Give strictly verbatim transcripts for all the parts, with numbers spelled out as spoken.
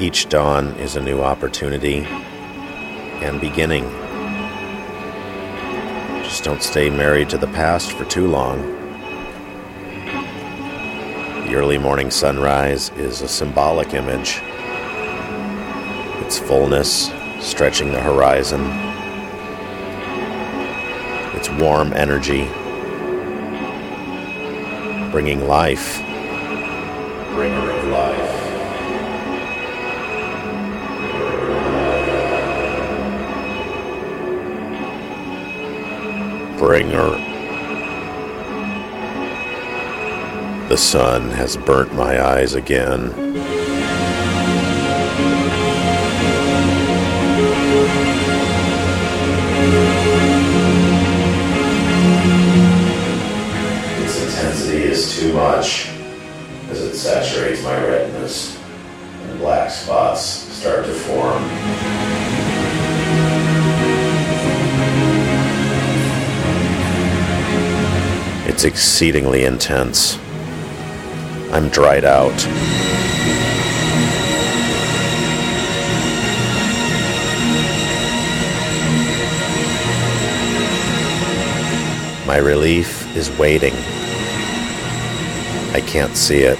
Each dawn is a new opportunity and beginning. Just don't stay married to the past for too long. The early morning sunrise is a symbolic image. Its fullness stretching the horizon. Its warm energy bringing life. Bringer of life. Bringer. The sun has burnt my eyes again. Its intensity is too much as it saturates my retinas and black spots start to form. It's exceedingly intense. I'm dried out. My relief is waiting. I can't see it.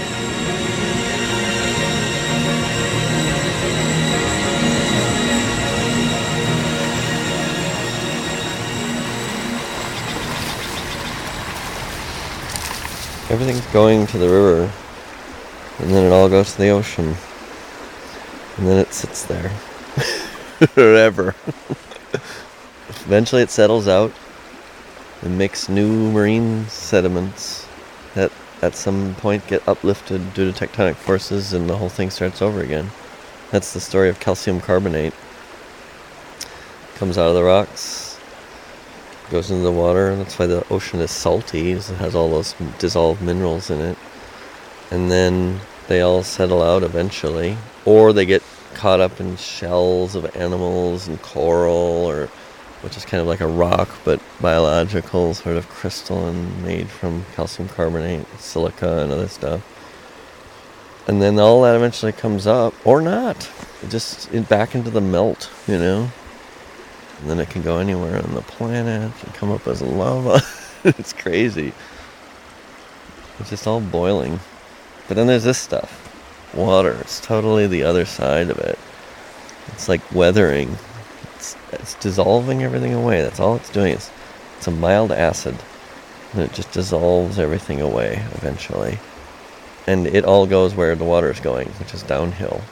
Everything's going to the river, and then it all goes to the ocean, and then it sits there forever. Eventually it settles out and makes new marine sediments that at some point get uplifted due to tectonic forces, and the whole thing starts over again. That's the story of calcium carbonate. Comes out of the rocks, goes into the water, and that's why the ocean is salty, it has all those dissolved minerals in it. And then they all settle out eventually, or they get caught up in shells of animals and coral, or which is kind of like a rock but biological sort of crystalline made from calcium carbonate, silica, and other stuff. And then all that eventually comes up, or not, just in, back into the melt, you know. And then it can go anywhere on the planet and come up as lava. It's crazy. It's just all boiling. But then there's this stuff. Water. It's totally the other side of it. It's like weathering. It's, it's dissolving everything away. That's all it's doing. It's, it's a mild acid. And it just dissolves everything away eventually. And it all goes where the water is going, which is downhill.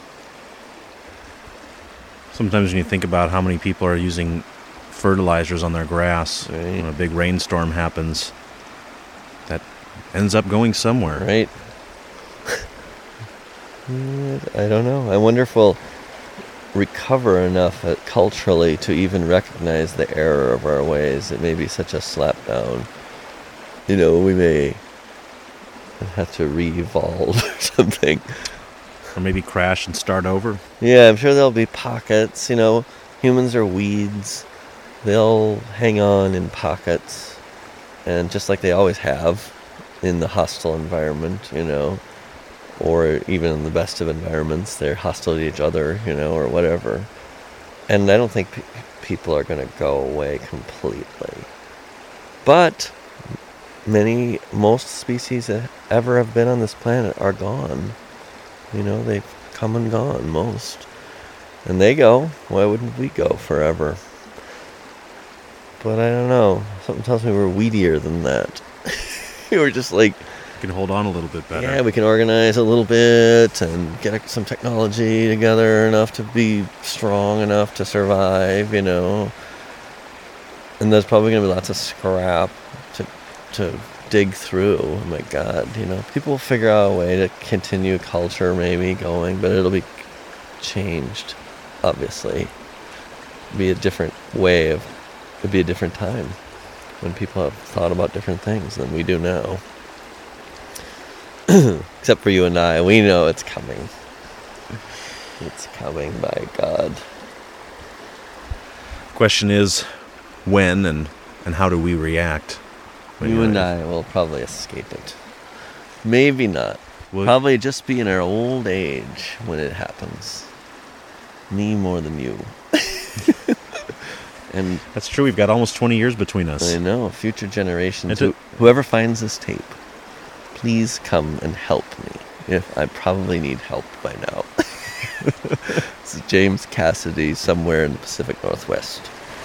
Sometimes when you think about how many people are using fertilizers on their grass, right, when a big rainstorm happens, that ends up going somewhere. Right. I don't know. I wonder if we'll recover enough uh, culturally to even recognize the error of our ways. It may be such a slapdown. You know, we may have to re-evolve or something. Or maybe crash and start over. Yeah, I'm sure there'll be pockets. You know, humans are weeds. They'll hang on in pockets. And just like they always have in the hostile environment, you know, or even in the best of environments, they're hostile to each other, you know, or whatever. And I don't think pe- people are going to go away completely. But many, most species that ever have been on this planet are gone. You know, they've come and gone, most. And they go. Why wouldn't we go forever? But I don't know. Something tells me we're weedier than that. We're just like... We can hold on a little bit better. Yeah, we can organize a little bit and get some technology together enough to be strong enough to survive, you know. And there's probably going to be lots of scrap to to... dig through. Oh my God, you know, people will figure out a way to continue culture maybe going, but it'll be changed, obviously. It'll be a different way of, it'll be a different time when people have thought about different things than we do now. Except for you and I, we know it's coming. It's coming, by God. Question is, when and, and how do we react? You and I will probably escape it. Maybe not. We'll, Probably just be in our old age when it happens. Me more than you. And that's true. We've got almost twenty years between us. I know. Future generations. A, who, whoever finds this tape, please come and help me. If I probably need help by now. This is James Cassidy somewhere in the Pacific Northwest.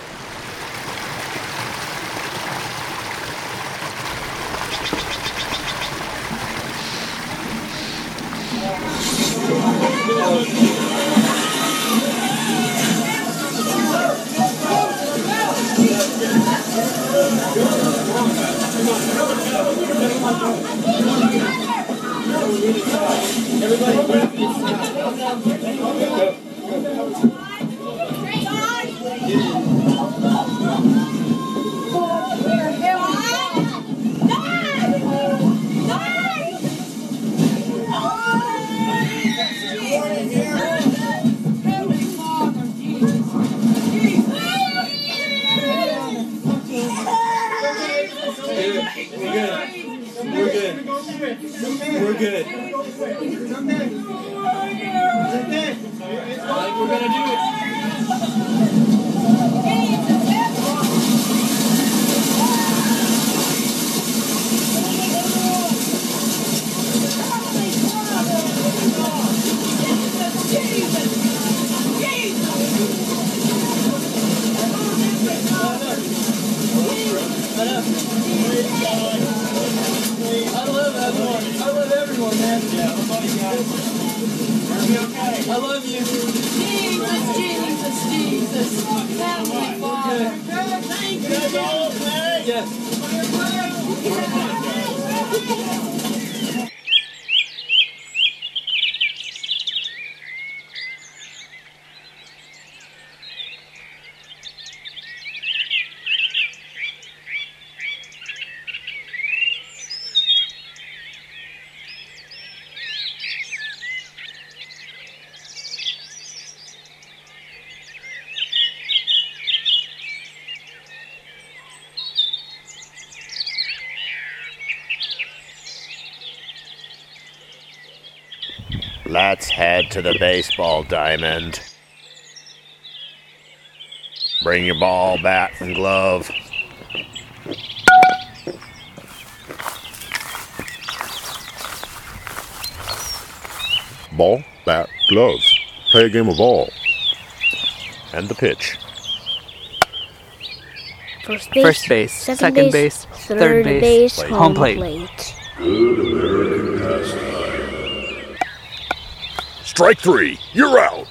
Let's head to the baseball diamond. Bring your ball, bat, and glove. Ball, bat, glove. Play a game of ball. And the pitch. First base, First base, second, second base, base, third, third base, base, home, home plate. plate. Good American pastime. Strike three. You're out.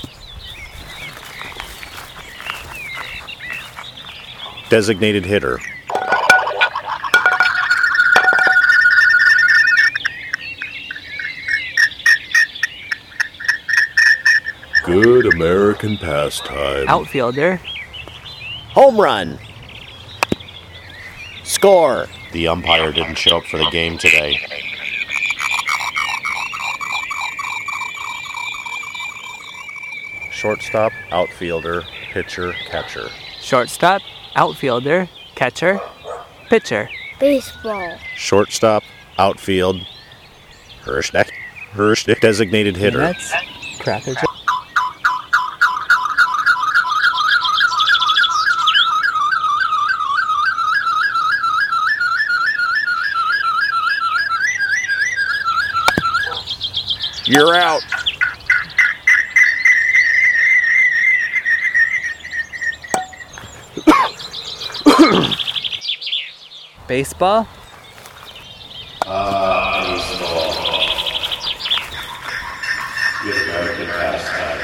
Designated hitter. Good American pastime. Outfielder. Home run. Score. The umpire didn't show up for the game today. Shortstop, outfielder, pitcher, catcher. Shortstop. Outfielder. Catcher. Pitcher. Baseball. Shortstop, outfield, Hirsch, Hirsch designated hitter. That's Cracker Jack. You're out. Baseball. Ah, baseball. Good American pastime.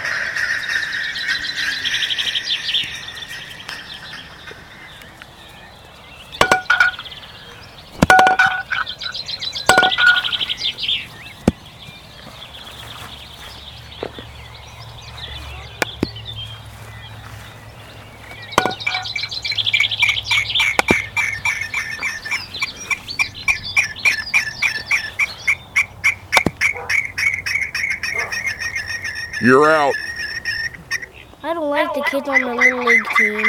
You're out. I don't like the kids on the Little League team.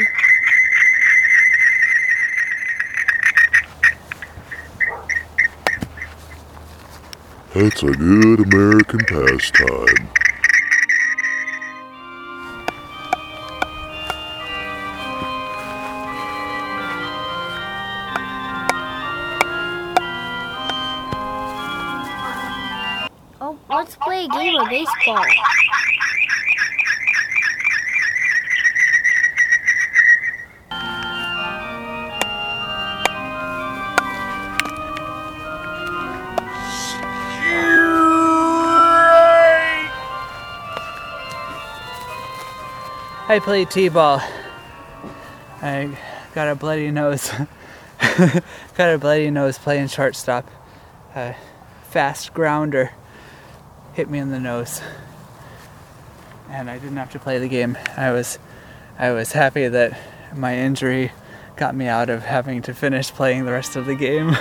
That's a good American pastime. Oh, let's play a game of baseball. I play t-ball. I got a bloody nose. got a bloody nose playing shortstop. A fast grounder hit me in the nose, and I didn't have to play the game. I was, I was happy that my injury got me out of having to finish playing the rest of the game.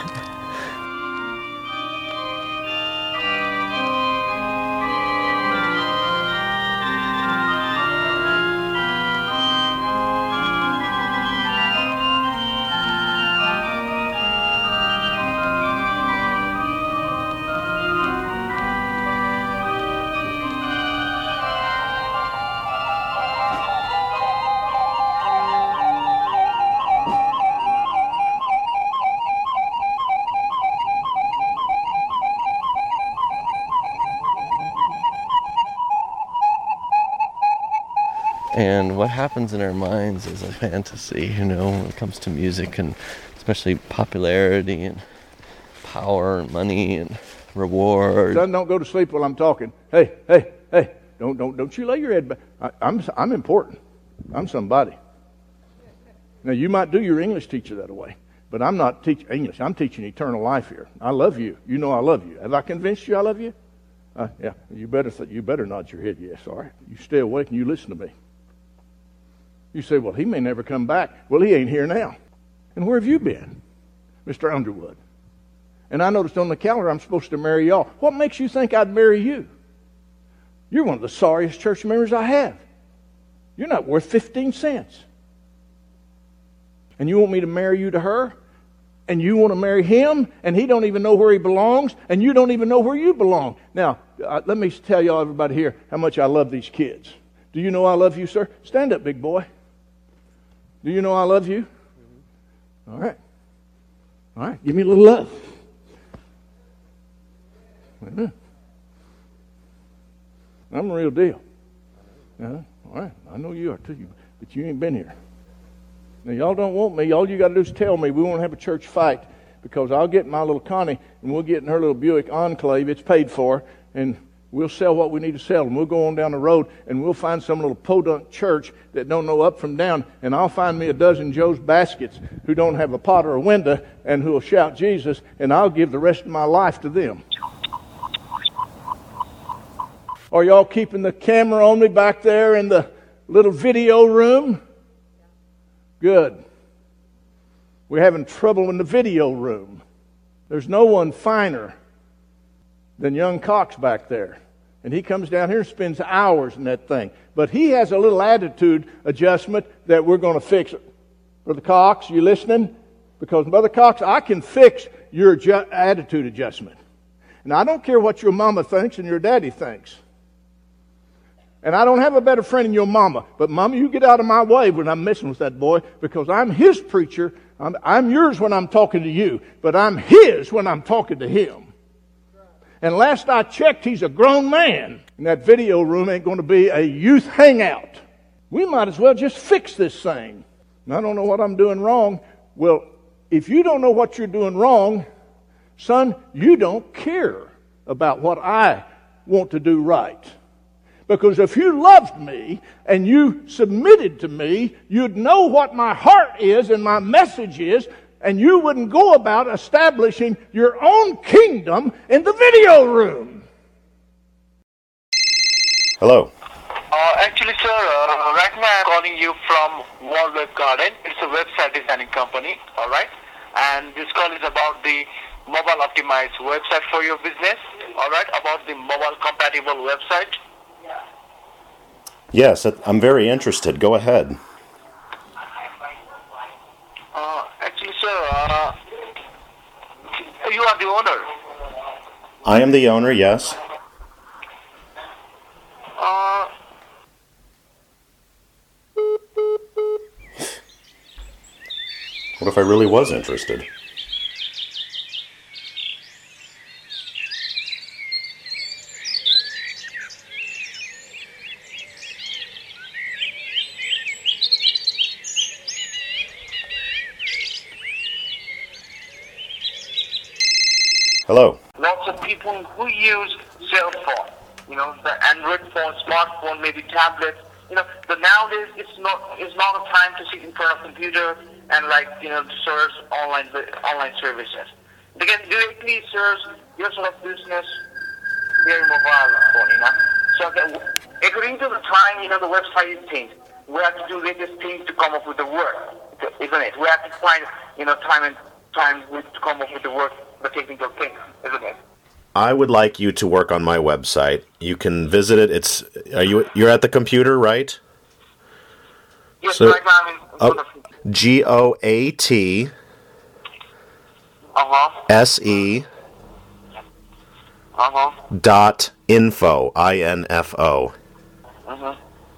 And what happens in our minds is a fantasy, you know, when it comes to music, and especially popularity and power and money and reward. Son, don't go to sleep while I'm talking. Hey, hey, hey, don't don't don't you lay your head back. I, I'm I'm important. I'm somebody. Now, you might do your English teacher that way, but I'm not teaching English. I'm teaching eternal life here. I love you. You know I love you. Have I convinced you I love you? Uh, yeah, you better th- you better nod your head yes, all right? You stay awake and you listen to me. You say, well, he may never come back. Well, he ain't here now. And where have you been, Mister Underwood? And I noticed on the calendar I'm supposed to marry y'all. What makes you think I'd marry you? You're one of the sorriest church members I have. You're not worth fifteen cents. And you want me to marry you to her? And you want to marry him? And he don't even know where he belongs? And you don't even know where you belong? Now, uh, let me tell y'all, everybody here, how much I love these kids. Do you know I love you, sir? Stand up, big boy. Do you know I love you? All right. All right. Give me a little love. I'm the real deal. Uh-huh. All right. I know you are too, but you ain't been here. Now, y'all don't want me. All you got to do is tell me. We won't have a church fight, because I'll get my little Connie and we'll get in her little Buick Enclave. It's paid for, and we'll sell what we need to sell, and we'll go on down the road, and we'll find some little podunk church that don't know up from down, and I'll find me a dozen Joe's baskets who don't have a pot or a window and who will shout Jesus, and I'll give the rest of my life to them. Are y'all keeping the camera on me back there in the little video room? Good. We're having trouble in the video room. There's no one finer than young Cox back there. And he comes down here and spends hours in that thing. But he has a little attitude adjustment that we're going to fix. Brother Cox, you listening? Because, Brother Cox, I can fix your ju- attitude adjustment. And I don't care what your mama thinks and your daddy thinks. And I don't have a better friend than your mama. But, Mama, you get out of my way when I'm messing with that boy, because I'm his preacher. I'm, I'm yours when I'm talking to you. But I'm his when I'm talking to him. And last I checked, he's a grown man. And that video room ain't going to be a youth hangout. We might as well just fix this thing. And I don't know what I'm doing wrong. Well, if you don't know what you're doing wrong, son, you don't care about what I want to do right. Because if you loved me and you submitted to me, you'd know what my heart is and my message is, and you wouldn't go about establishing your own kingdom in the video room. Hello. Uh, actually, sir, uh, right now I'm calling you from Wall Web Garden. It's a website designing company, all right? And this call is about the mobile optimized website for your business, all right? About the mobile compatible website. Yes, I'm very interested. Go ahead. Uh, actually, sir, uh, you are the owner. I am the owner, yes. Uh, What if I really was interested? Hello. lots of people who use cell phone, you know, the Android phone, smartphone, maybe tablet. You know, but nowadays it's not it's not a time to sit in front of a computer and like you know to search online online services. They can directly search your sort of business via your mobile phone, you know. So that, according to the time, you know, the website is changed. We have to do latest things to come up with the work, isn't it? We have to find, you know, time and time to come up with the work, the technical things, isn't it? I would like you to work on my website. You can visit it. It's are you you're at the computer, right? Yes, So- right now I'm in front of you. G O A T Uh-huh, S E uh-huh, dot info, I N F O. uh-huh.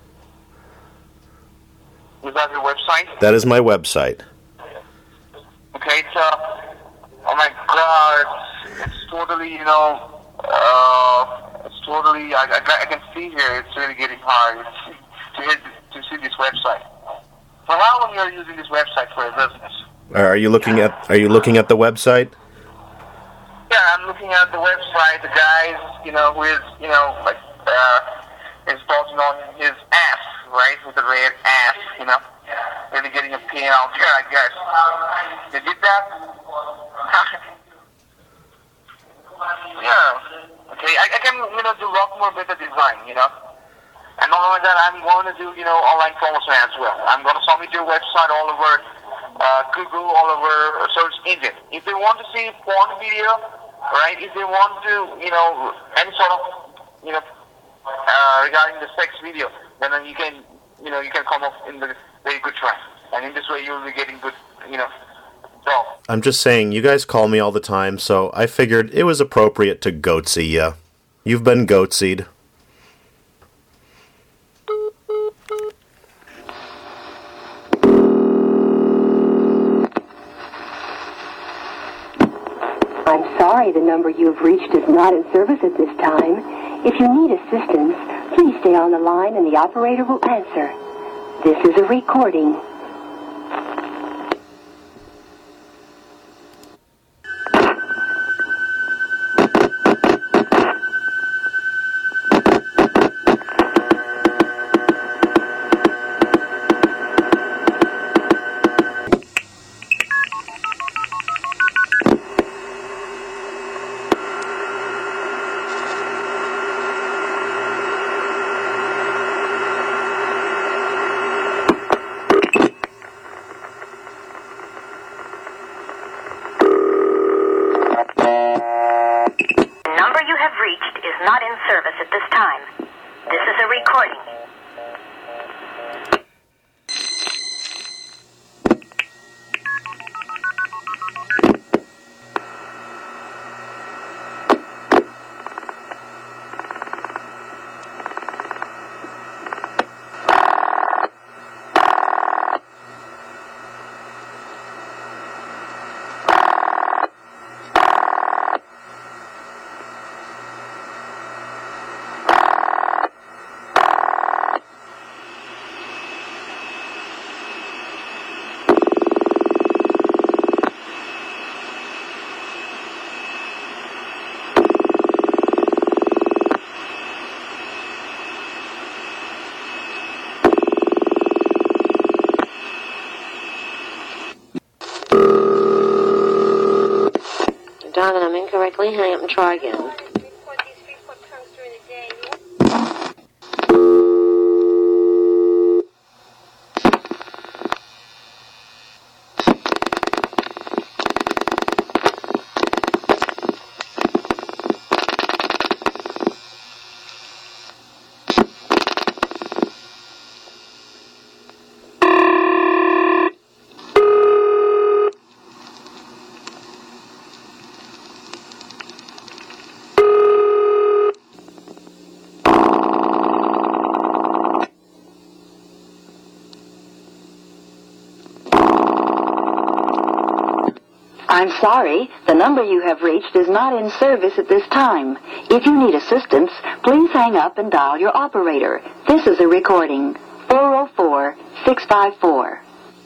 Is that your website? That is my website. Okay, it's, uh, oh my god, it's, it's totally, you know, uh, it's totally, I, I, I can see here, it's really getting hard to, hit, to see this website. For how long are you using this website for your business? Are you looking at Are you looking at the website? Yeah, I'm looking at the website, the guys, you know, who is, you know, like, uh, is posting on his ass, right, with the red ass, you know, really getting a pain out there, I guess. They did that? Yeah. Okay, I, I can, you know, do a lot more better design, you know. And not only that, I'm going to do, you know, online promotion as well. I'm going to submit your website all over uh, Google, all over search engine. If they want to see porn video, right, if they want to, you know, any sort of, you know, uh, regarding the sex video, then you can, you know, you can come up in the very good track. And in this way, you'll be getting good, you know, job. I'm just saying, you guys call me all the time, so I figured it was appropriate to goatsy ya. You've been goatsied. I'm sorry the number you have reached is not in service at this time. If you need assistance, please stay on the line and the operator will answer. This is a recording. Darling, I'm incorrectly. Hang up and try again. I'm sorry, the number you have reached is not in service at this time. If you need assistance, please hang up and dial your operator. This is a recording. four oh four, six five four.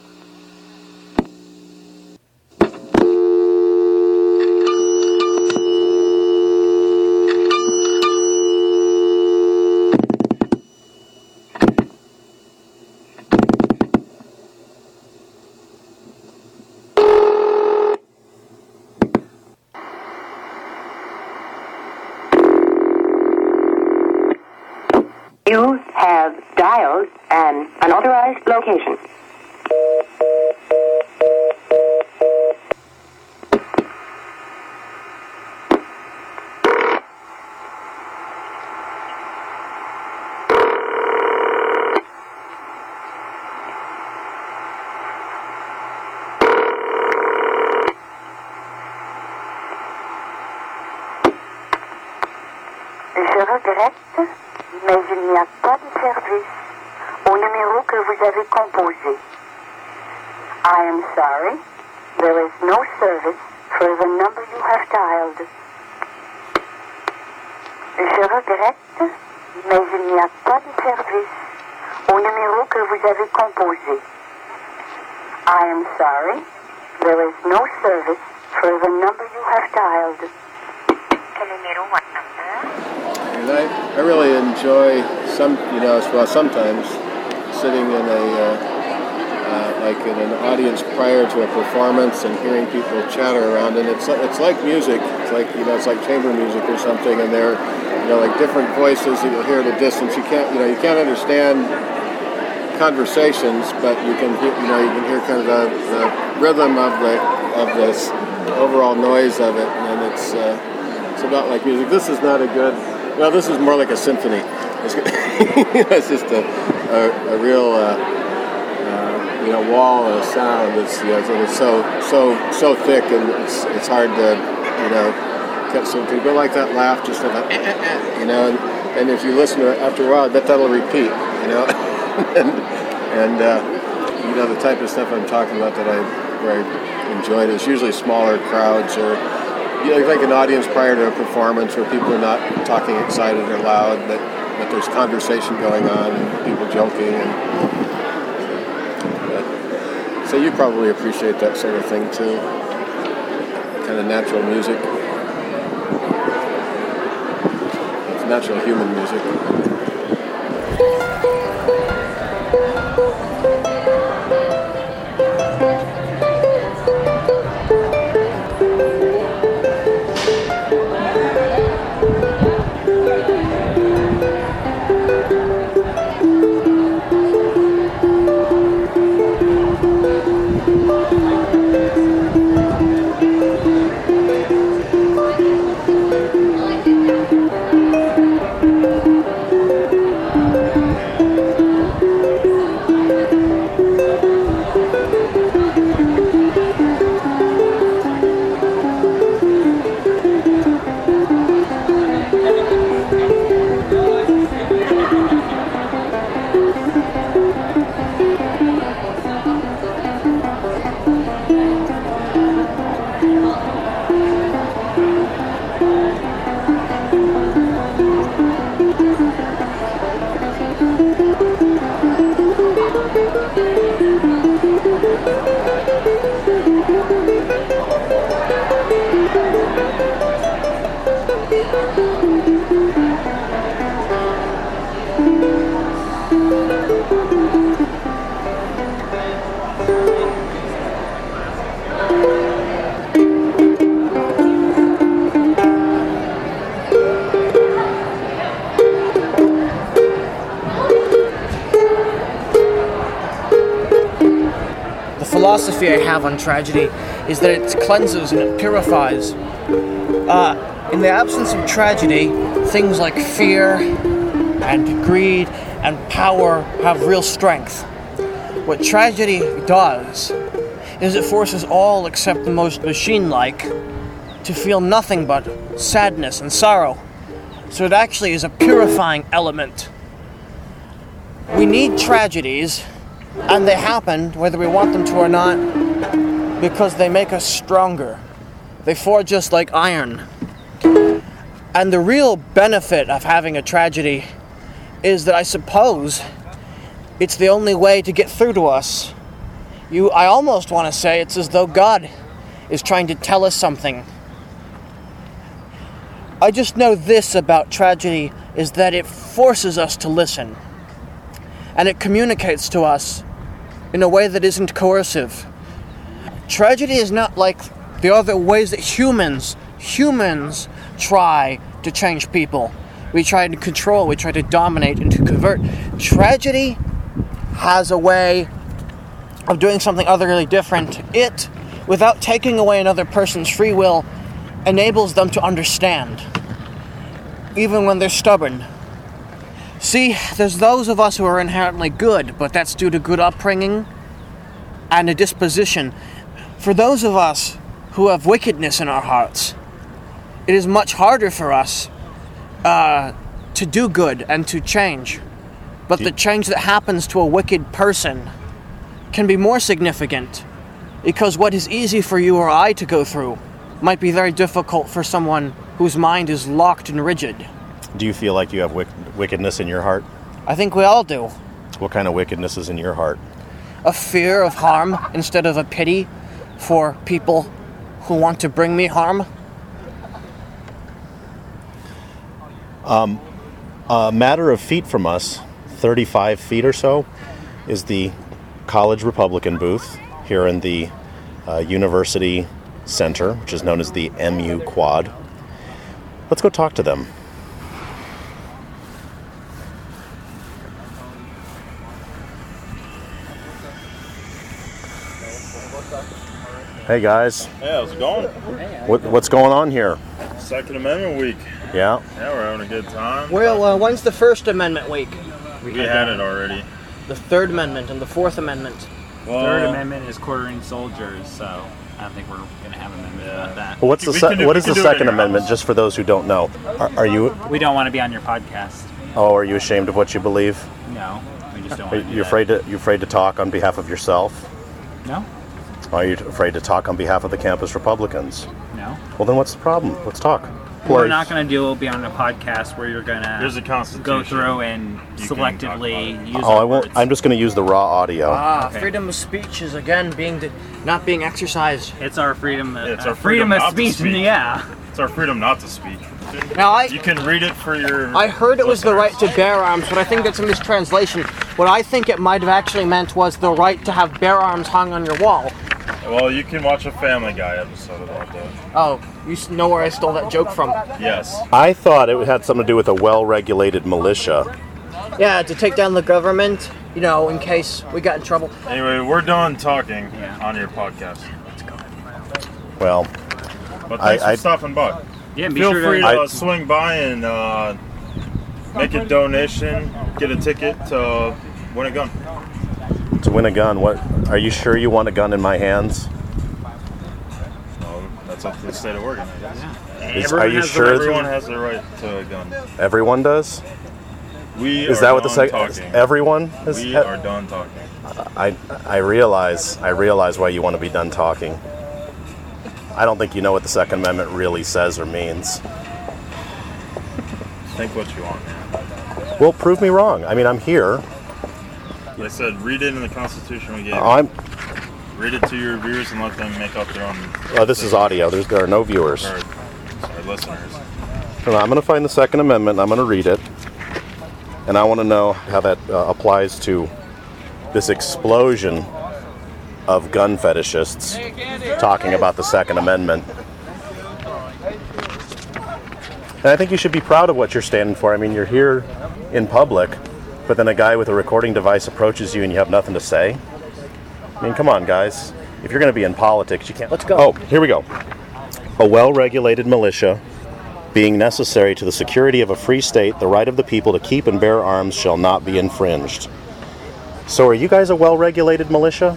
You have dialed an unauthorized location. Je regrette, mais il n'y a pas de service au numéro que vous avez composé. I am sorry, there is no service for the number you have dialed. Je regrette, mais il n'y a pas de service au numéro que vous avez composé. I am sorry, there is no service for the number you have dialed. Quel numéro what number? And I, I really enjoy some, you know, well, sometimes sitting in a, uh, uh, like in an audience prior to a performance and hearing people chatter around, and it's it's like music. It's like, you know, it's like chamber music or something, and they're, you know, like different voices that you'll hear at a distance. You can't, you know, you can't understand conversations, but you can, hear, you know, you can hear kind of the, the rhythm of the of this overall noise of it, and it's uh, it's about like music. This is not a good. Well, this is more like a symphony. It's, it's just a, a, a real, uh, uh, you know, wall of sound. It's, you know, it's so so so thick, and it's it's hard to, you know, catch something. But like that laugh, just like, eh, eh, eh, you know, and, and if you listen to it after a while, that that'll repeat, you know, and and uh, you know, the type of stuff I'm talking about that I where I enjoyed is usually smaller crowds or. You know, like an audience prior to a performance where people are not talking excited or loud, but, but there's conversation going on and people joking. And, but, so you probably appreciate that sort of thing too, kind of natural music. It's natural human music. Philosophy I have on tragedy is that it cleanses and it purifies. Uh, in the absence of tragedy, things like fear and greed and power have real strength. What tragedy does is it forces all except the most machine-like to feel nothing but sadness and sorrow. So it actually is a purifying element. We need tragedies, and they happen whether we want them to or not. because they make us stronger. They forge us like iron. And the real benefit of having a tragedy is that I suppose it's the only way to get through to us. You, I almost want to say it's as though God is trying to tell us something. I just know this about tragedy is that it forces us to listen. And it communicates to us in a way that isn't coercive. Tragedy is not like the other ways that humans, humans try to change people. We try to control, we try to dominate and to convert. Tragedy has a way of doing something utterly different. It, without taking away another person's free will, enables them to understand, even when they're stubborn. See, there's those of us who are inherently good, but that's due to good upbringing and a disposition. For those of us who have wickedness in our hearts, it is much harder for us uh, to do good and to change. But the change that happens to a wicked person can be more significant, because what is easy for you or I to go through might be very difficult for someone whose mind is locked and rigid. Do you feel like you have wick- wickedness in your heart? I think we all do. What kind of wickedness is in your heart? A fear of harm instead of a pity for people who want to bring me harm. Um, a matter of feet from us, thirty-five feet or so, is the College Republican booth here in the uh, University Center, which is known as the M U Quad. Let's go talk to them. Hey guys. Hey, how's it going? What, what's going on here? Second Amendment week. Yeah. Yeah, we're having a good time. Well, uh, when's the First Amendment week? We, we had it already. The Third Amendment and the Fourth Amendment. Well, Third Amendment is quartering soldiers, so I don't think we're going to have an amendment yeah. about that. Well, what's the We se- can do- what we is can the do it in Second your Amendment? house. Just for those who don't know, are, are you? We don't want to be on your podcast. Oh, are you ashamed of what you believe? No, we just don't Are want to do you that. afraid to you afraid to talk on behalf of yourself? No, Are you afraid to talk on behalf of the campus Republicans? no. Well, then what's the problem? Let's talk. What we're Please. not going to do will be on a podcast where you're going There's a to constitution. go through and You can selectively use Oh, I our won't. words. I'm just going to use the raw audio. Ah, freedom of speech is again being de- not being exercised. It's our freedom. Of, It's uh, our freedom, freedom of not to speech. speak. Yeah. It's our freedom not to speak. Now I You can read it for your. I heard it was the listeners. right to bear arms, but I think that's a mistranslation. What I think it might have actually meant was the right to have bear arms hung on your wall. Well, you can watch a Family Guy episode about that. Oh, you s- know where I stole that joke from? Yes. I thought it had something to do with a well-regulated militia. Yeah, to take down the government, you know, in case we got in trouble. Anyway, we're done talking on your podcast. Well, But thanks I- I- for stopping by. Yeah, be Feel sure to- free to I- uh, swing by and uh, make a donation, get a ticket to win a gun. to win a gun, what? Are you sure you want a gun in my hands? So that's up to the state of Oregon, I guess. Is- Everyone are you has the- sure? Everyone has the right to a gun. Everyone does. We Is are that what the done sec- talking. everyone is? We are done talking. I I realize I realize why you want to be done talking. I don't think you know what the Second Amendment really says or means. Think what you want, man. Well, prove me wrong. I mean, I'm here. Like I said, read it in the Constitution we gave you. I'm. Read it to your viewers and let them make up their own. Oh, this is audio. There's there are no viewers. Or, sorry, listeners. So I'm going to find the Second Amendment. I'm going to read it, and I want to know how that uh, applies to this explosion of gun fetishists talking about the Second Amendment. And I think you should be proud of what you're standing for. I mean, you're here in public, but then a guy with a recording device approaches you and you have nothing to say. I mean, come on, guys. If you're going to be in politics, you can't. Let's go. Oh, here we go. A well-regulated militia, being necessary to the security of a free state, the right of the people to keep and bear arms shall not be infringed. So are you guys a well-regulated militia?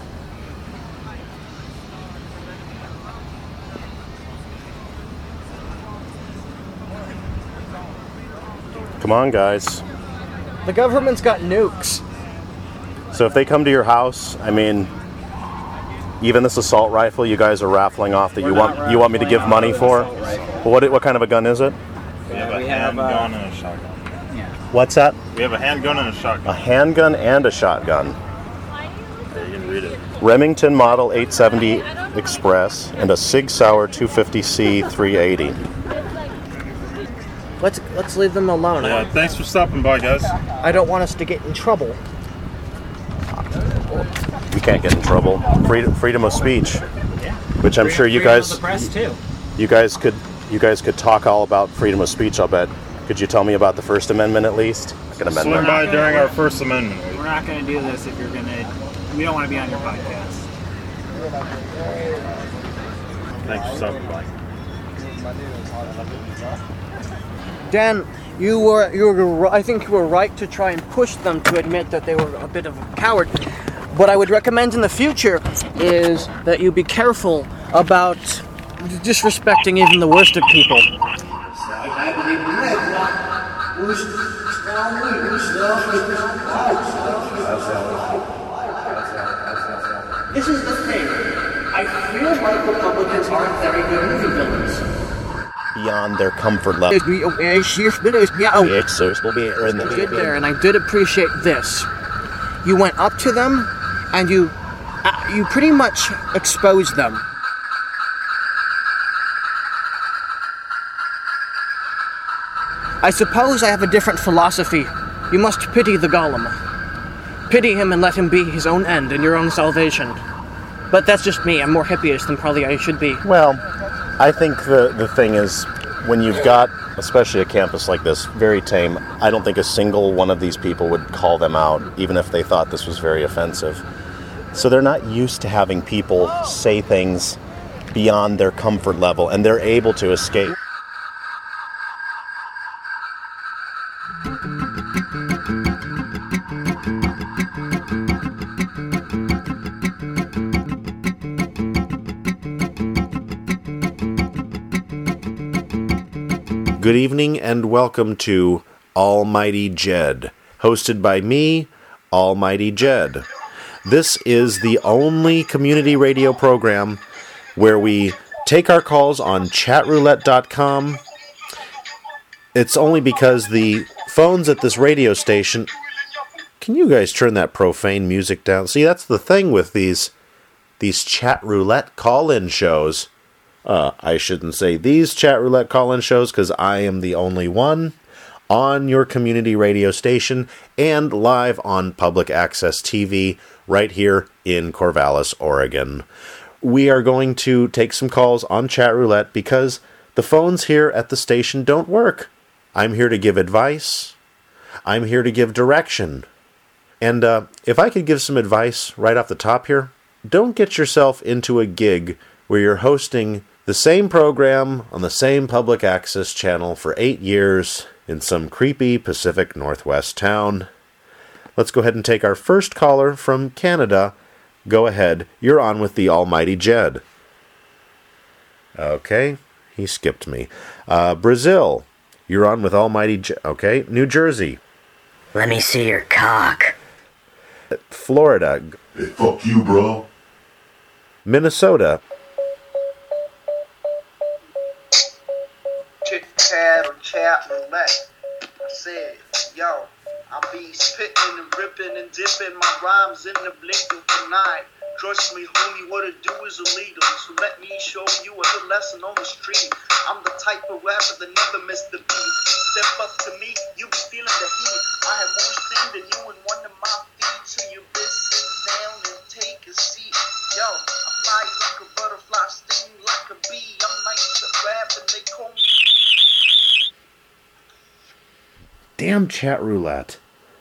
Come on, guys. The government's got nukes. So if they come to your house, I mean, Even this assault rifle you guys are raffling off that We're you not want you want me to give raffling money off for? an assault rifle. Well, what what kind of a gun is it? We have a We have, handgun uh, and a shotgun. What's that? We have a handgun and a shotgun. A handgun and a shotgun. There, you can read it. Remington Model eight seventy Express and a Sig Sauer two fifty C three eighty. Let's let's leave them alone. Yeah, thanks for stopping by, guys. I don't want us to get in trouble. You can't get in trouble. Freedom, freedom of speech, which I'm sure you Freedom of guys, the press too. you guys could, you guys could talk all about freedom of speech. I'll bet. Could you tell me about the First Amendment at least? Second Swing Amendment. by during our First Amendment week. We're not going to do this if you're going to. We don't want to be on your podcast. Thanks for stopping by. Dan, you were you were I think you were right to try and push them to admit that they were a bit of a coward. What I would recommend in the future is that you be careful about disrespecting even the worst of people. This is the thing. I feel like Republicans aren't very good movie villains. Beyond their comfort level. Yes, sir. We'll be in the did there, and I did appreciate this. You went up to them, and you, uh, you pretty much exposed them. I suppose I have a different philosophy. You must pity the golem. Pity him and let him be his own end and your own salvation. But that's just me. I'm more hippie-ish than probably I should be. Well, I think the, the thing is, when you've got, especially a campus like this, very tame, I don't think a single one of these people would call them out, even if they thought this was very offensive. So they're not used to having people say things beyond their comfort level, and they're able to escape. Good evening and welcome to Almighty Jed, hosted by me, Almighty Jed. This is the only community radio program where we take our calls on chat roulette dot com. It's only because the phones at this radio station... Can you guys turn that profane music down? See, that's the thing with these, these chat roulette call-in shows. Uh, I shouldn't say these chat roulette call-in shows because I am the only one on your community radio station and live on public access T V right here in Corvallis, Oregon. We are going to take some calls on chat roulette because the phones here at the station don't work. I'm here to give advice. I'm here to give direction. And uh, if I could give some advice right off the top here, don't get yourself into a gig where you're hosting the same program on the same public access channel for eight years in some creepy Pacific Northwest town. Let's go ahead and take our first caller from Canada. Go ahead, you're on with the Almighty Jed. Okay, he skipped me. Uh, Brazil, you're on with Almighty Jed. Okay, New Jersey. Let me see your cock. Florida. Hey, fuck you, bro. Minnesota. Chit chat or chat roulette. I said, yo, I'll be spitting and ripping and dipping my rhymes in the blink of an eye. Trust me, homie, what it do is illegal. So let me show you a good lesson on the street. I'm the type of rapper that never missed the beat. Step up to me, you be feeling the heat. I have more steam than you in one of my feet. So you bitch sit down and take a seat. Yo, I fly like a butterfly, sting like a bee. I'm nice at rap and they call me. Damn chat roulette.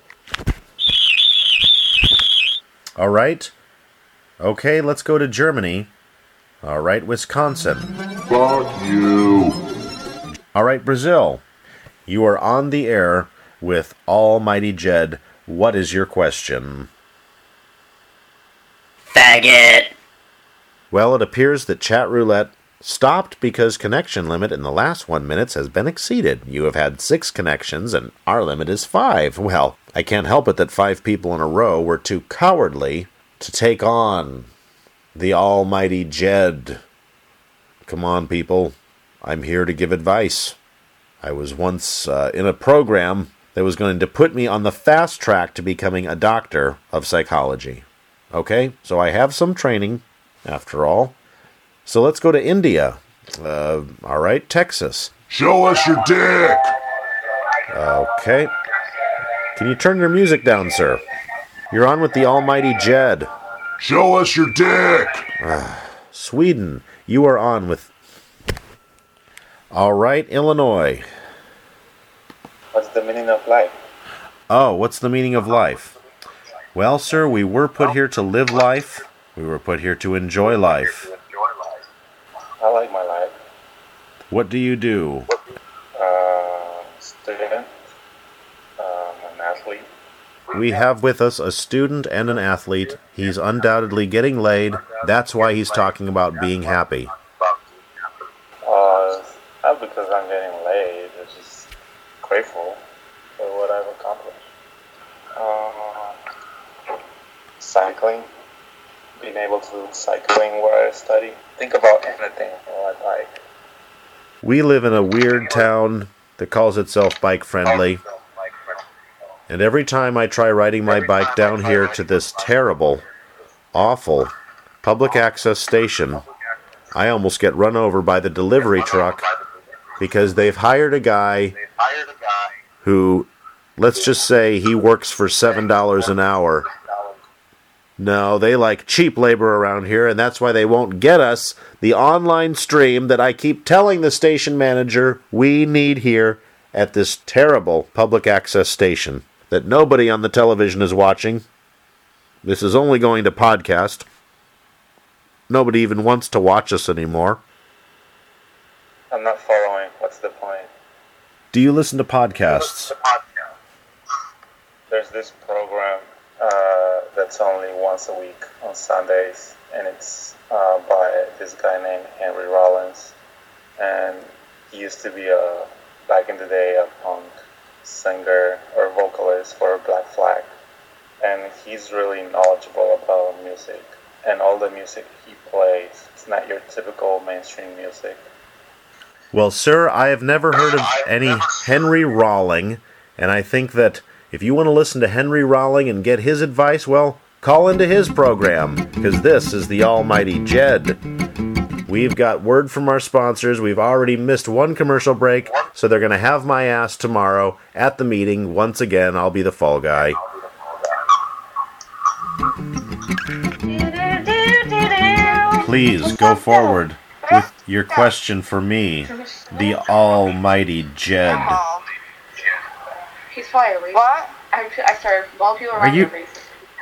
All right. Okay, let's go to Germany. All right, Wisconsin. Fuck you. All right, Brazil. You are on the air with Almighty Jed. What is your question? Faggot. Well, it appears that chat roulette stopped because connection limit in the last one minutes has been exceeded. You have had six connections and our limit is five. Well, I can't help it that five people in a row were too cowardly to take on the almighty Jed. Come on, people. I'm here to give advice. I was once uh, in a program that was going to put me on the fast track to becoming a doctor of psychology. Okay? So I have some training, after all. So let's go to India. Uh, all right, Texas. Show us your dick! Okay. Can you turn your music down, sir? You're on with the almighty Jed. Show us your dick! Uh, Sweden, you are on with... All right, Illinois. What's the meaning of life? Oh, what's the meaning of life? Well, sir, we were put here to live life. We were put here to enjoy life. I like my life. What do you do? Uh, student. Um, an athlete. We have with us a student and an athlete. He's undoubtedly getting laid. That's why he's talking about being happy. Uh, not because I'm getting laid. I'm just grateful for what I've accomplished. Uh, cycling. Being able to cycling where I study. Think about anything I like. We live in a weird town that calls itself bike-friendly. And every time I try riding my bike down here to this terrible, awful public access station, I almost get run over by the delivery truck because they've hired a guy who, let's just say he works for seven dollars an hour. No, they like cheap labor around here, and that's why they won't get us the online stream that I keep telling the station manager we need here at this terrible public access station that nobody on the television is watching. This is only going to podcast. Nobody even wants to watch us anymore. I'm not following. What's the point? Do you listen to podcasts? There's this program uh, that's only once a week on Sundays, and it's uh, by this guy named Henry Rollins. And he used to be a, back in the day, a punk singer or vocalist for Black Flag. And he's really knowledgeable about music. And all the music he plays, it's not your typical mainstream music. Well, sir, I have never heard of any Henry Rolling, and I think that if you want to listen to Henry Rolling and get his advice, well, call into his program, because this is the almighty Jed. We've got word from our sponsors. We've already missed one commercial break, so they're going to have my ass tomorrow at the meeting. Once again, I'll be the fall guy. Please go forward with your question for me, the almighty Jed. He's fiery. What? I, I started while people Are around you- your face.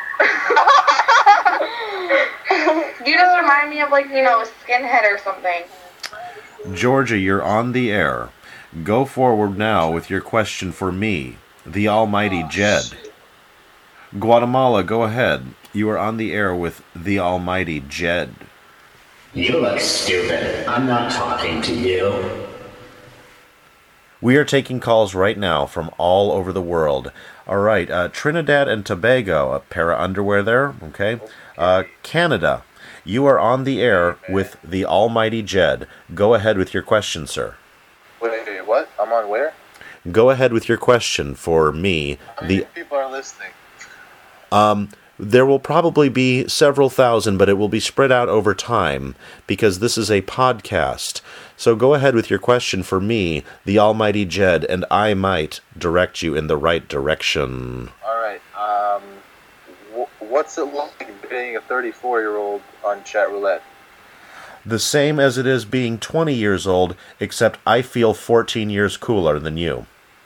You just remind me of, like, you know, a skinhead or something. Georgia, you're on the air. Go forward now with your question for me, the almighty Jed. Guatemala, go ahead. You are on the air with the almighty Jed. You look stupid. I'm not talking to you. We are taking calls right now from all over the world. All right, uh, Trinidad and Tobago, a pair of underwear there, okay? Uh, Canada, you are on the air with the almighty Jed. Go ahead with your question, sir. Wait, wait, what? I'm on where? Go ahead with your question for me. How many The people are listening? um, there will probably be several thousand, but it will be spread out over time because this is a podcast. So go ahead with your question for me, the almighty Jed, and I might direct you in the right direction. All right. Um, wh- what's it like being a thirty-four-year-old on chat roulette? The same as it is being twenty years old, except I feel fourteen years cooler than you.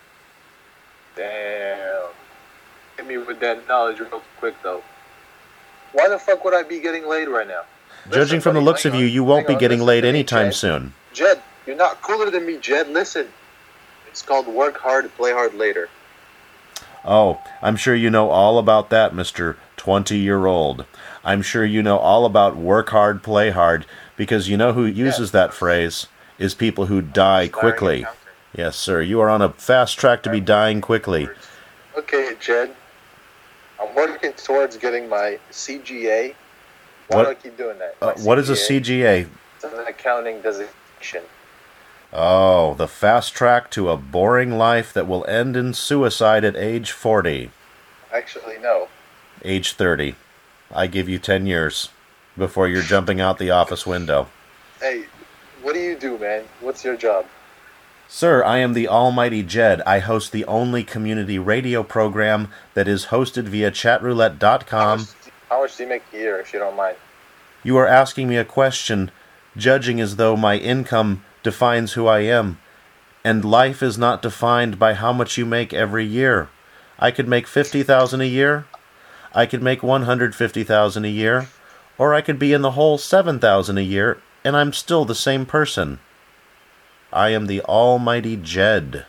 Damn. Hit me with that knowledge real quick, though. Why the fuck would I be getting laid right now? Judging from the looks of you, you won't be on, getting listen laid to me, anytime Jed. soon. Jed, you're not cooler than me, Jed. Listen. It's called work hard, play hard later. Oh, I'm sure you know all about that, Mister twenty-year-old. I'm sure you know all about work hard, play hard, because you know who uses that phrase is people who die quickly. Yes, sir, you are on a fast track to be dying quickly. Okay, Jed. I'm working towards getting my C G A Why What- do I keep doing that? Uh, My what is a C G A? It's an accounting designation. Oh, the fast track to a boring life that will end in suicide at age forty. Actually, no. Age thirty. I give you ten years before you're jumping out the office window. Hey, what do you do, man? What's your job? Sir, I am the almighty Jed. I host the only community radio program that is hosted via chatroulette dot com. How much do you make a year, if you don't mind? You are asking me a question, judging as though my income defines who I am. And life is not defined by how much you make every year. I could make fifty thousand dollars a year. I could make one hundred fifty thousand dollars a year. Or I could be in the hole seven thousand dollars a year, and I'm still the same person. I am the almighty Jed.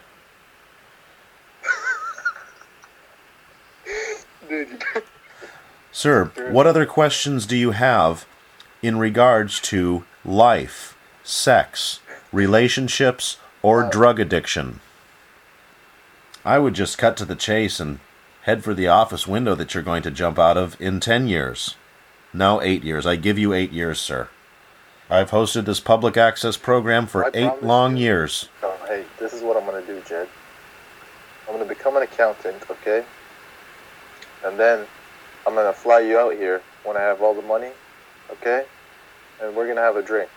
Dude. Sir, what other questions do you have in regards to life, sex, relationships, or drug addiction? I would just cut to the chase and head for the office window that you're going to jump out of in ten years. No, eight years. I give you eight years, sir. I've hosted this public access program for I eight promise long you. years. Oh, hey, this is what I'm going to do, Jed. I'm going to become an accountant, okay? And then I'm going to fly you out here when I have all the money, okay? And we're going to have a drink.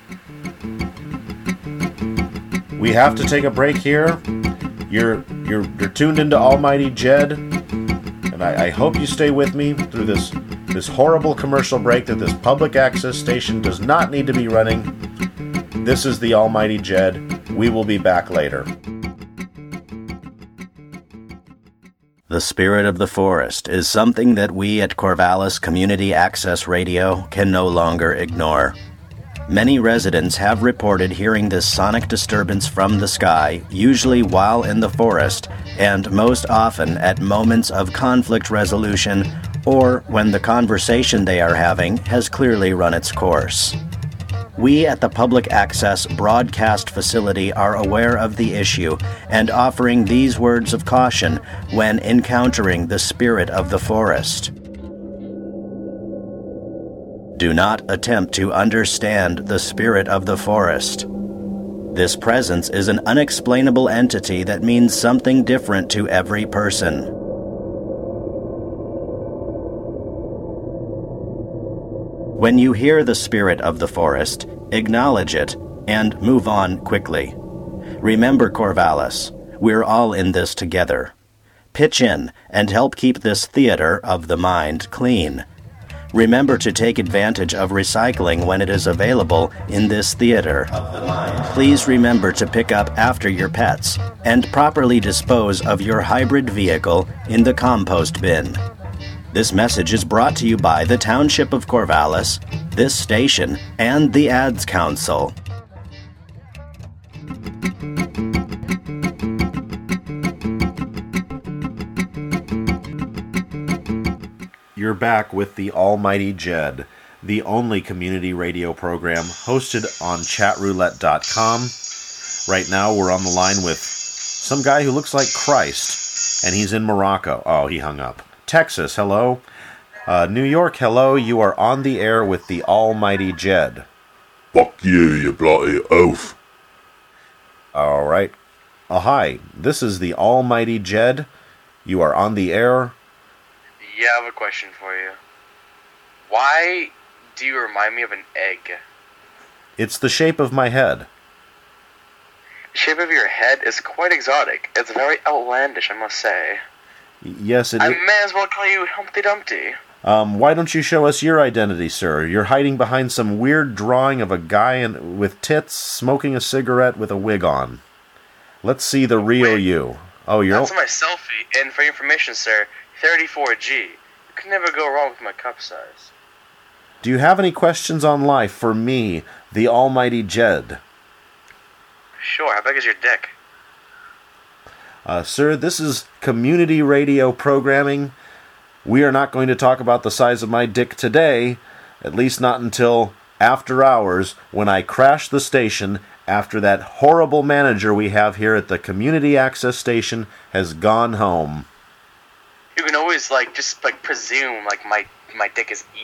We have to take a break here. You're you're you're tuned into Almighty Jed, and I, I hope you stay with me through this this horrible commercial break that this public access station does not need to be running. This is the Almighty Jed. We will be back later. The spirit of the forest is something that we at Corvallis Community Access Radio can no longer ignore. Many residents have reported hearing this sonic disturbance from the sky, usually while in the forest, and most often at moments of conflict resolution or when the conversation they are having has clearly run its course. We at the Public Access Broadcast Facility are aware of the issue and offering these words of caution when encountering the spirit of the forest. Do not attempt to understand the spirit of the forest. This presence is an unexplainable entity that means something different to every person. When you hear the spirit of the forest, acknowledge it and move on quickly. Remember, Corvallis, we're all in this together. Pitch in and help keep this theater of the mind clean. Remember to take advantage of recycling when it is available in this theater. Please remember to pick up after your pets and properly dispose of your hybrid vehicle in the compost bin. This message is brought to you by the Township of Corvallis, this station, and the Ads Council. You're back with the Almighty Jed, the only community radio program hosted on chatroulette dot com. Right now we're on the line with some guy who looks like Christ, and he's in Morocco. Oh, he hung up. Texas, hello. Uh, New York, hello. You are on the air with the Almighty Jed. Fuck you, you bloody oaf. All right. Uh, hi, this is the Almighty Jed. You are on the air. Yeah, I have a question for you. Why do you remind me of an egg? It's the shape of my head. The shape of your head is quite exotic. It's very outlandish, I must say. Yes, it I is. may as well call you Humpty Dumpty. Um, why don't you show us your identity, sir? You're hiding behind some weird drawing of a guy in, with tits smoking a cigarette with a wig on. Let's see the real you. Oh, you're... That's my selfie, and for your information, sir, thirty-four G. You can never go wrong with my cup size. Do you have any questions on life for me, the Almighty Jed? Sure, how big is your dick? Uh, sir, this is community radio programming. We are not going to talk about the size of my dick today, at least not until after hours, when I crash the station after that horrible manager we have here at the community access station has gone home. You can always, like, just, like, presume, like, my, my dick is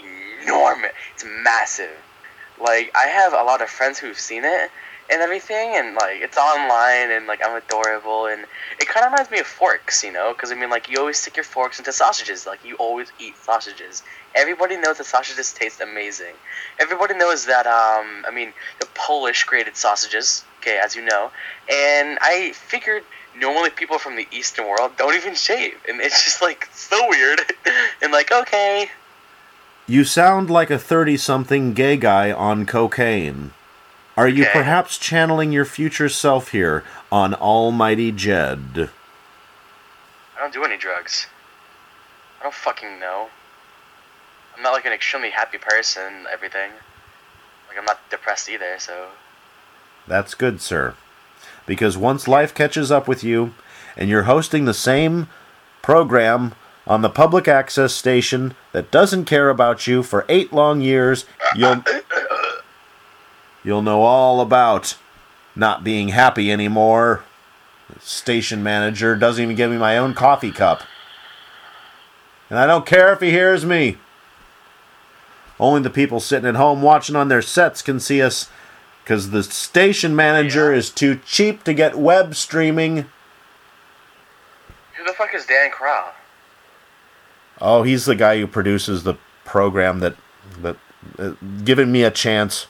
enormous. It's massive. Like, I have a lot of friends who've seen it and everything, and, like, it's online, and, like, I'm adorable, and it kind of reminds me of forks, you know? Because, I mean, like, you always stick your forks into sausages. Like, you always eat sausages. Everybody knows that sausages taste amazing. Everybody knows that, um, I mean, the Polish created sausages, okay, as you know, and I figured normally people from the Eastern world don't even shave, and it's just, like, so weird, and, like, okay. You sound like a thirty-something gay guy on cocaine. Are you Okay. perhaps channeling your future self here on Almighty Jed? I don't do any drugs. I don't fucking know. I'm not, like, an extremely happy person, everything. Like, I'm not depressed either, so... That's good, sir. Because once life catches up with you, and you're hosting the same program on the public access station that doesn't care about you for eight long years, you'll... You'll know all about not being happy anymore. The station manager doesn't even give me my own coffee cup. And I don't care if he hears me. Only the people sitting at home watching on their sets can see us, because the station manager is too cheap to get web streaming. Who the fuck is Dan Crow? Oh, he's the guy who produces the program that... that uh, giving me a chance.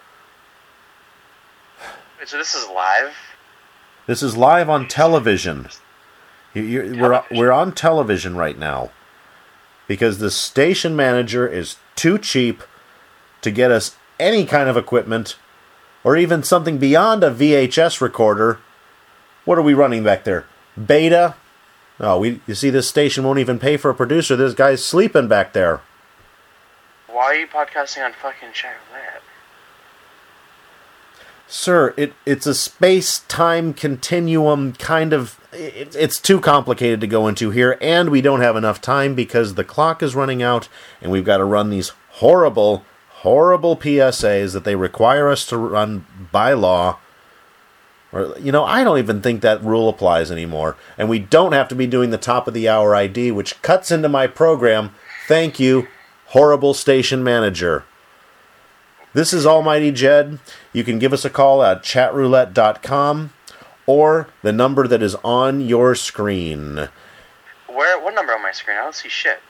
Wait, so this is live? This is live on television. You, you, we're we're on television right now because the station manager is too cheap to get us any kind of equipment or even something beyond a V H S recorder. What are we running back there? Beta? Oh, we you see this station won't even pay for a producer. This guy's sleeping back there. Why are you podcasting on fucking Chat Roulette? Sir, it it's a space-time continuum kind of... It, it's too complicated to go into here, and we don't have enough time because the clock is running out, and we've got to run these horrible, horrible P S As that they require us to run by law. Or, you know, I don't even think that rule applies anymore. And we don't have to be doing the top-of-the-hour I D, which cuts into my program. Thank you, horrible station manager. This is Almighty Jed. You can give us a call at chat roulette dot com or the number that is on your screen. Where? What number on my screen? I don't see shit.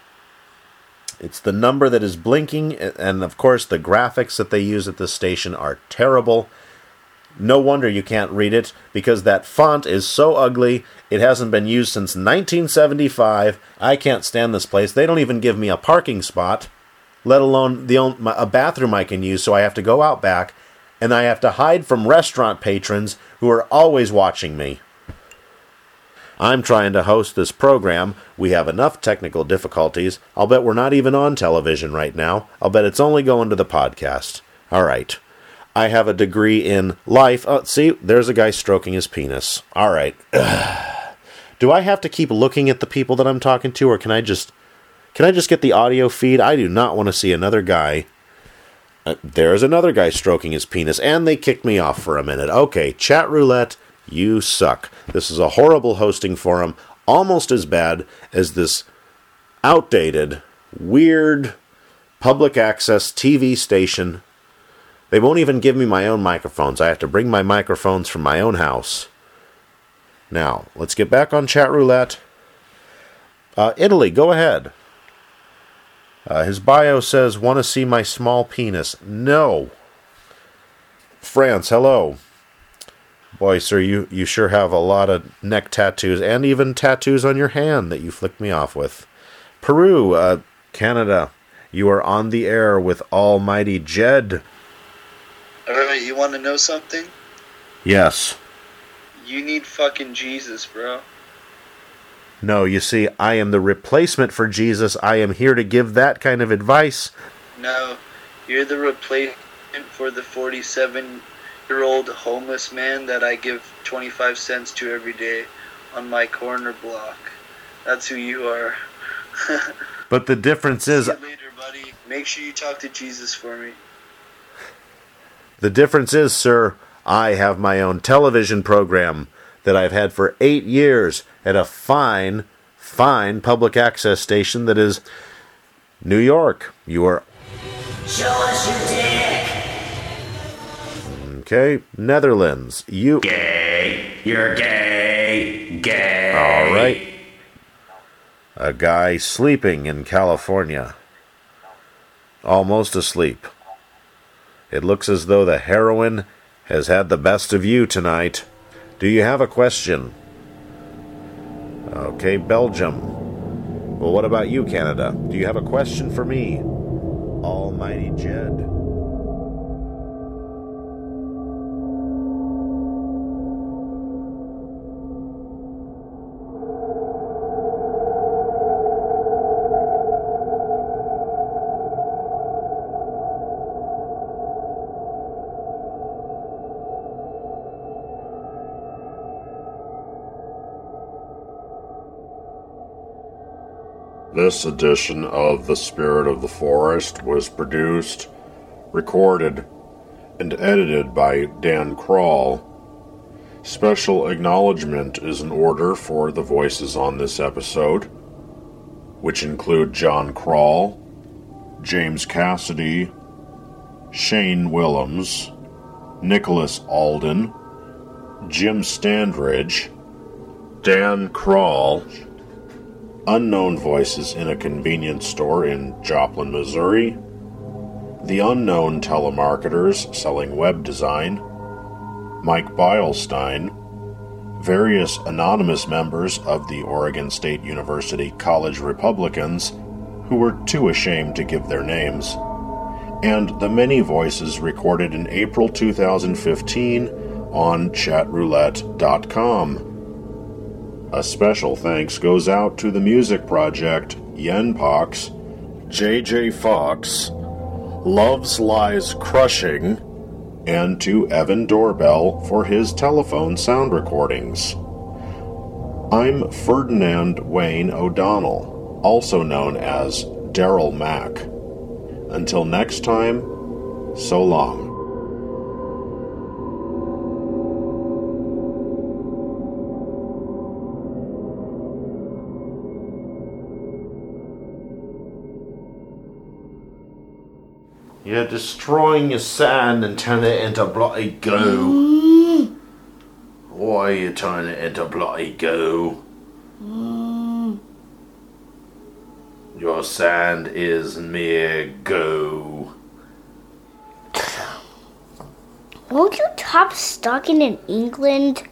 It's the number that is blinking, and of course the graphics that they use at this station are terrible. No wonder you can't read it, because that font is so ugly. It hasn't been used since nineteen seventy-five. I can't stand this place. They don't even give me a parking spot, let alone the only, a bathroom I can use, so I have to go out back, and I have to hide from restaurant patrons who are always watching me. I'm trying to host this program. We have enough technical difficulties. I'll bet we're not even on television right now. I'll bet it's only going to the podcast. All right. I have a degree in life. Oh, see, there's a guy stroking his penis. All right. Do I have to keep looking at the people that I'm talking to, or can I just... Can I just get the audio feed? I do not want to see another guy. Uh, there's another guy stroking his penis, and they kicked me off for a minute. Okay, Chat Roulette, you suck. This is a horrible hosting forum, almost as bad as this outdated, weird, public access T V station. They won't even give me my own microphones. I have to bring my microphones from my own house. Now, let's get back on Chat Roulette. Uh, Italy, go ahead. Uh, his bio says, want to see my small penis. No. France, hello. Boy, sir, you, you sure have a lot of neck tattoos, and even tattoos on your hand that you flicked me off with. Peru, uh, Canada, you are on the air with Almighty Jed. Alright, you want to know something? Yes. You need fucking Jesus, bro. No, you see, I am the replacement for Jesus. I am here to give that kind of advice. No, you're the replacement for the forty-seven-year-old homeless man that I give twenty-five cents to every day on my corner block. That's who you are. But the difference is... See you later, buddy. Make sure you talk to Jesus for me. The difference is, sir, I have my own television program that I've had for eight years at a fine, fine public access station that is New York. You are Show us your dick. Okay, Netherlands. You. Gay. You're gay. Gay. All right. A guy sleeping in California. Almost asleep. It looks as though the heroin has had the best of you tonight. Do you have a question? Okay, Belgium. Well, what about you, Canada? Do you have a question for me? Almighty Jed. This edition of The Spirit of the Forest was produced, recorded, and edited by Dan Kroll. Special acknowledgement is in order for the voices on this episode, which include John Kroll, James Cassidy, Shane Willems, Nicholas Alden, Jim Standridge, Dan Kroll, Unknown Voices in a Convenience Store in Joplin, Missouri, The Unknown Telemarketers Selling Web Design, Mike Beilstein, various anonymous members of the Oregon State University College Republicans who were too ashamed to give their names, and the many voices recorded in April two thousand fifteen on chatroulette dot com. A special thanks goes out to the Music Project, Yenpox, J J Fox, Love's Lies Crushing, and to Evan Doorbell for his telephone sound recordings. I'm Ferdinand Wayne O'Donnell, also known as Daryl Mack. Until next time, so long. You're destroying your sand and turning it into bloody goo. Mm. Why are you turning it into bloody goo? Mm. Your sand is mere goo. Won't you stop stuck in England?